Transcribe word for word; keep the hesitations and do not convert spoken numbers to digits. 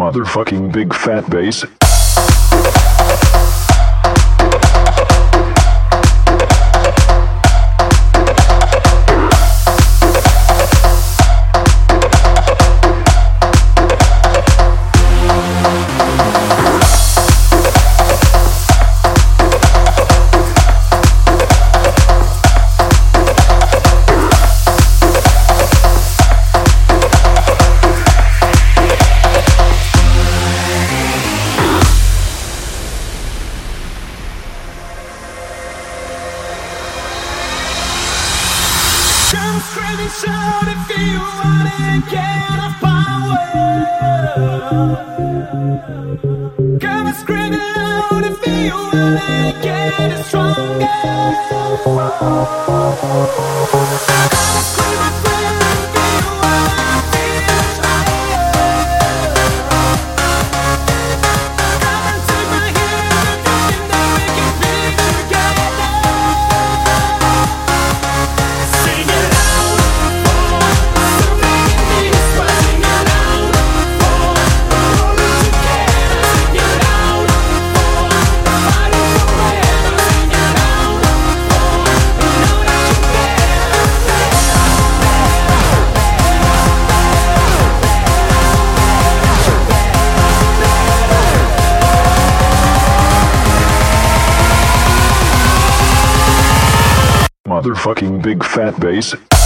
Motherfucking big fat bass. Come screaming, shout if you wanna get a power. Come screaming loud if you wanna get stronger. Come screaming, friend, if you wanna feel higher. Come and take my hand, and then we can be together. Sing it out for so many people. Sing it out for pulling together. Sing it out for fighting forever. Sing it out for know that you're Motherfucking big fat bass.